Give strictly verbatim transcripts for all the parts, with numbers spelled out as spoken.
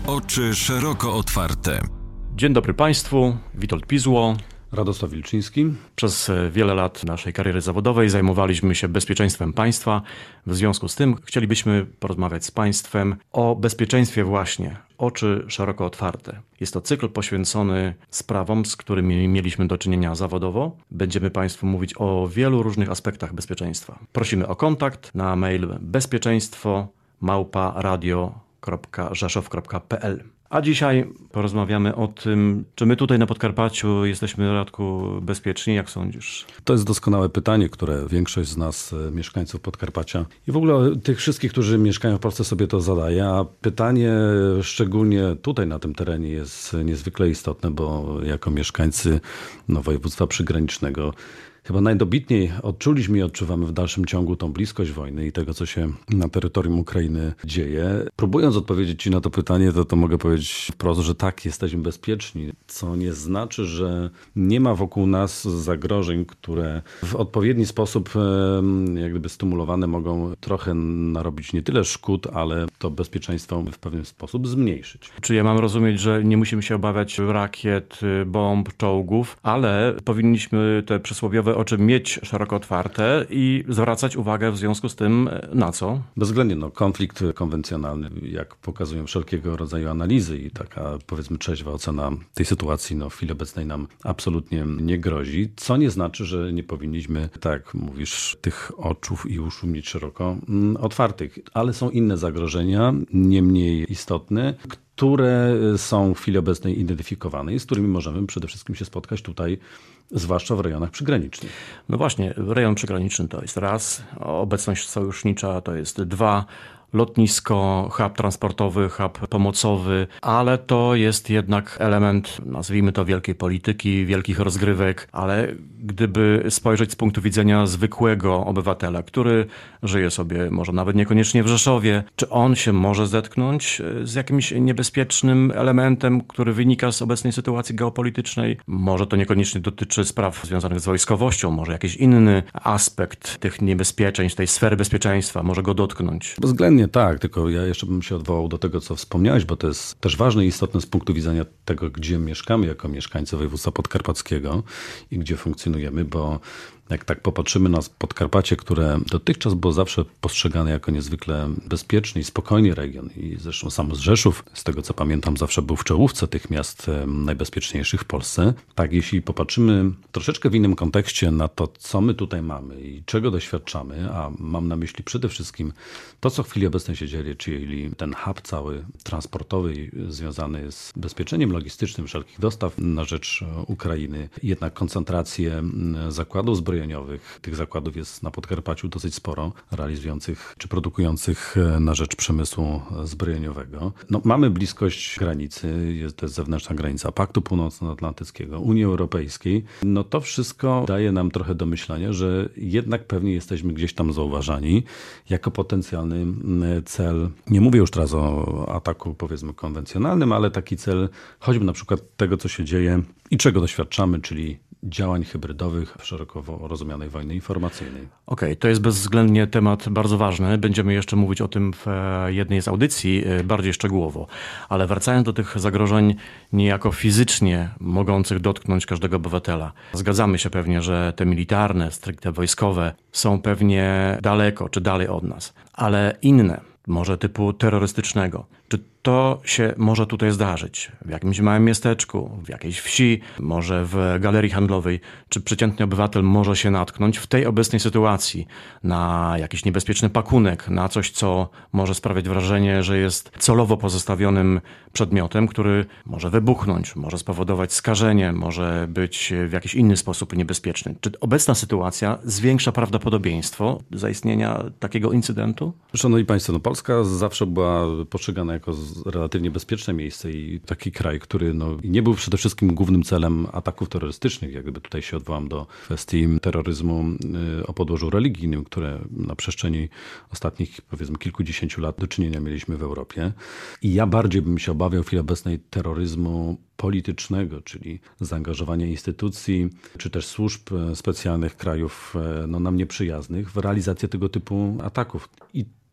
Oczy szeroko otwarte. Dzień dobry Państwu, Witold Pizło. Radosław Wilczyński. Przez wiele lat naszej kariery zawodowej zajmowaliśmy się bezpieczeństwem państwa. W związku z tym chcielibyśmy porozmawiać z Państwem o bezpieczeństwie właśnie. Oczy szeroko otwarte. Jest to cykl poświęcony sprawom, z którymi mieliśmy do czynienia zawodowo. Będziemy Państwu mówić o wielu różnych aspektach bezpieczeństwa. Prosimy o kontakt na mail bezpieczeństwo małpa radio kropka rzeszow kropka pe el. A dzisiaj porozmawiamy o tym, czy my tutaj na Podkarpaciu jesteśmy, Radku, bezpieczni, jak sądzisz? To jest doskonałe pytanie, które większość z nas, mieszkańców Podkarpacia i w ogóle tych wszystkich, którzy mieszkają w Polsce, sobie to zadaje. A pytanie szczególnie tutaj na tym terenie jest niezwykle istotne, bo jako mieszkańcy no, województwa przygranicznego chyba najdobitniej odczuliśmy i odczuwamy w dalszym ciągu tą bliskość wojny i tego, co się na terytorium Ukrainy dzieje. Próbując odpowiedzieć Ci na to pytanie, to, to mogę powiedzieć wprost, że tak, jesteśmy bezpieczni, co nie znaczy, że nie ma wokół nas zagrożeń, które w odpowiedni sposób jak gdyby stymulowane mogą trochę narobić nie tyle szkód, ale to bezpieczeństwo w pewien sposób zmniejszyć. Czy ja mam rozumieć, że nie musimy się obawiać rakiet, bomb, czołgów, ale powinniśmy te przysłowiowe oczy mieć szeroko otwarte i zwracać uwagę w związku z tym na co? Bezwzględnie no, konflikt konwencjonalny, jak pokazują wszelkiego rodzaju analizy i taka powiedzmy trzeźwa ocena tej sytuacji no, w chwili obecnej nam absolutnie nie grozi, co nie znaczy, że nie powinniśmy, tak jak mówisz, tych oczów i uszu mieć szeroko mm, otwartych, ale są inne zagrożenia, nie mniej istotne, które są w chwili obecnej identyfikowane i z którymi możemy przede wszystkim się spotkać tutaj, zwłaszcza w rejonach przygranicznych. No właśnie, rejon przygraniczny to jest raz, obecność sojusznicza to jest dwa, lotnisko, hub transportowy, hub pomocowy, ale to jest jednak element, nazwijmy to, wielkiej polityki, wielkich rozgrywek, ale gdyby spojrzeć z punktu widzenia zwykłego obywatela, który żyje sobie może nawet niekoniecznie w Rzeszowie, czy on się może zetknąć z jakimś niebezpiecznym elementem, który wynika z obecnej sytuacji geopolitycznej? Może to niekoniecznie dotyczy spraw związanych z wojskowością, może jakiś inny aspekt tych niebezpieczeństw, tej sfery bezpieczeństwa może go dotknąć? Bezwzględnie tak, tylko ja jeszcze bym się odwołał do tego, co wspomniałeś, bo to jest też ważne i istotne z punktu widzenia tego, gdzie mieszkamy jako mieszkańcy województwa podkarpackiego i gdzie funkcjonujemy, bo jak tak popatrzymy na Podkarpacie, które dotychczas było zawsze postrzegane jako niezwykle bezpieczny i spokojny region i zresztą sam Rzeszów, z tego co pamiętam, zawsze był w czołówce tych miast najbezpieczniejszych w Polsce. Tak, jeśli popatrzymy troszeczkę w innym kontekście na to, co my tutaj mamy i czego doświadczamy, a mam na myśli przede wszystkim to, co w chwili obecnej się dzieje, czyli ten hub cały transportowy związany z bezpieczeniem logistycznym wszelkich dostaw na rzecz Ukrainy, jednak koncentrację zakładów zbrojeniowych. Tych zakładów jest na Podkarpaciu dosyć sporo, realizujących czy produkujących na rzecz przemysłu zbrojeniowego. No, mamy bliskość granicy, jest, to jest zewnętrzna granica Paktu Północnoatlantyckiego, Unii Europejskiej. No to wszystko daje nam trochę do myślenia, że jednak pewnie jesteśmy gdzieś tam zauważani jako potencjalny cel. Nie mówię już teraz o ataku powiedzmy konwencjonalnym, ale taki cel choćby na przykład tego, co się dzieje i czego doświadczamy, czyli działań hybrydowych w szeroko rozumianej wojny informacyjnej. Okej, okay, to jest bezwzględnie temat bardzo ważny. Będziemy jeszcze mówić o tym w jednej z audycji bardziej szczegółowo. Ale wracając do tych zagrożeń niejako fizycznie mogących dotknąć każdego obywatela. Zgadzamy się pewnie, że te militarne, stricte wojskowe są pewnie daleko czy dalej od nas. Ale inne, może typu terrorystycznego, czy to się może tutaj zdarzyć? W jakimś małym miasteczku, w jakiejś wsi, może w galerii handlowej? Czy przeciętny obywatel może się natknąć w tej obecnej sytuacji na jakiś niebezpieczny pakunek, na coś, co może sprawiać wrażenie, że jest celowo pozostawionym przedmiotem, który może wybuchnąć, może spowodować skażenie, może być w jakiś inny sposób niebezpieczny? Czy obecna sytuacja zwiększa prawdopodobieństwo zaistnienia takiego incydentu? Szanowni Państwo, no Polska zawsze była postrzegana jako relatywnie bezpieczne miejsce i taki kraj, który no, nie był przede wszystkim głównym celem ataków terrorystycznych. Jak gdyby tutaj się odwołam do kwestii terroryzmu o podłożu religijnym, które na przestrzeni ostatnich powiedzmy kilkudziesięciu lat do czynienia mieliśmy w Europie. I ja bardziej bym się obawiał w chwili obecnej terroryzmu politycznego, czyli zaangażowania instytucji, czy też służb specjalnych krajów no, nam nieprzyjaznych w realizację tego typu ataków. I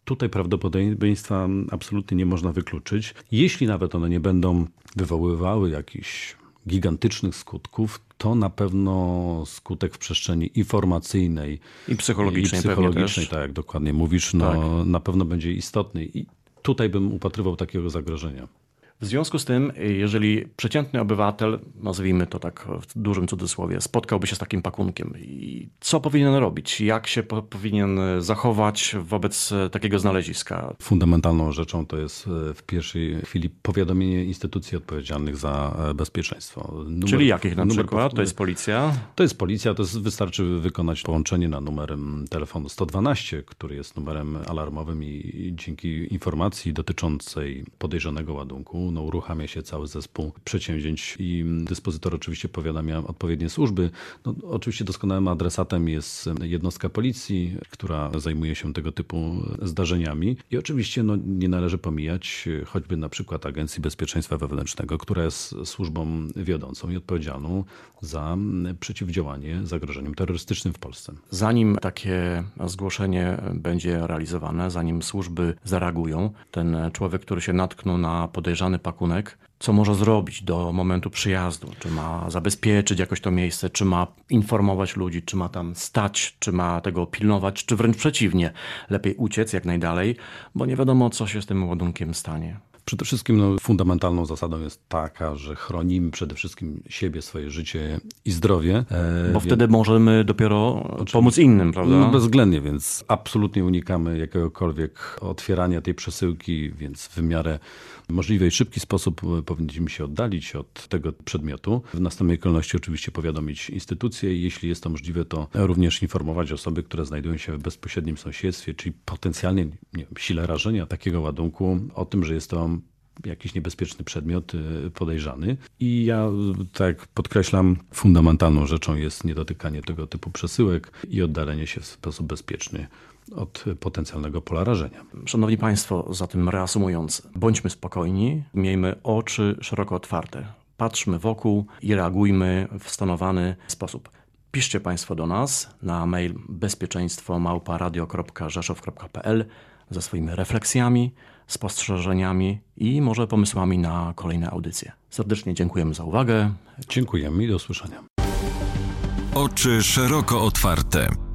Tutaj prawdopodobieństwa absolutnie nie można wykluczyć. Jeśli nawet one nie będą wywoływały jakichś gigantycznych skutków, to na pewno skutek w przestrzeni informacyjnej i psychologicznej, i psychologicznej, też. tak jak dokładnie mówisz, no, Tak. na pewno będzie istotny. I tutaj bym upatrywał takiego zagrożenia. W związku z tym, jeżeli przeciętny obywatel, nazwijmy to tak w dużym cudzysłowie, spotkałby się z takim pakunkiem, i co powinien robić? Jak się po, powinien zachować wobec takiego znaleziska? Fundamentalną rzeczą to jest w pierwszej chwili powiadomienie instytucji odpowiedzialnych za bezpieczeństwo. Numer, Czyli jakich na numer, przykład? To jest policja? To jest policja, to jest, wystarczy wykonać połączenie na numer telefonu sto dwanaście, który jest numerem alarmowym i dzięki informacji dotyczącej podejrzanego ładunku no, uruchamia się cały zespół przedsięwzięć i dyspozytor oczywiście powiadamia odpowiednie służby. No, oczywiście doskonałym adresatem jest jednostka policji, która zajmuje się tego typu zdarzeniami i oczywiście no, nie należy pomijać choćby na przykład Agencji Bezpieczeństwa Wewnętrznego, która jest służbą wiodącą i odpowiedzialną za przeciwdziałanie zagrożeniom terrorystycznym w Polsce. Zanim takie zgłoszenie będzie realizowane, zanim służby zareagują, ten człowiek, który się natknął na podejrzany pakunek, co może zrobić do momentu przyjazdu? Czy ma zabezpieczyć jakoś to miejsce, czy ma informować ludzi, czy ma tam stać, czy ma tego pilnować, czy wręcz przeciwnie, lepiej uciec jak najdalej, bo nie wiadomo, co się z tym ładunkiem stanie. Przede wszystkim no, fundamentalną zasadą jest taka, że chronimy przede wszystkim siebie, swoje życie i zdrowie. Bo e, wtedy możemy dopiero Oczywiście. pomóc innym, prawda? No, bezwzględnie, więc absolutnie unikamy jakiegokolwiek otwierania tej przesyłki, więc w miarę możliwy i szybki sposób powinniśmy się oddalić od tego przedmiotu. W następnej kolejności oczywiście powiadomić instytucje i jeśli jest to możliwe, to również informować osoby, które znajdują się w bezpośrednim sąsiedztwie, czyli potencjalnie nie wiem, sile rażenia takiego ładunku, o tym, że jest to jakiś niebezpieczny przedmiot podejrzany. I ja tak podkreślam, fundamentalną rzeczą jest niedotykanie tego typu przesyłek i oddalenie się w sposób bezpieczny od potencjalnego pola rażenia. Szanowni Państwo, zatem reasumując, bądźmy spokojni, miejmy oczy szeroko otwarte, patrzmy wokół i reagujmy w stanowany sposób. Piszcie Państwo do nas na mail bezpieczeństwo małpa radio kropka rzeszów kropka pe el ze swoimi refleksjami, spostrzeżeniami i może pomysłami na kolejne audycje. Serdecznie dziękujemy za uwagę. Dziękujemy i do usłyszenia. Oczy szeroko otwarte.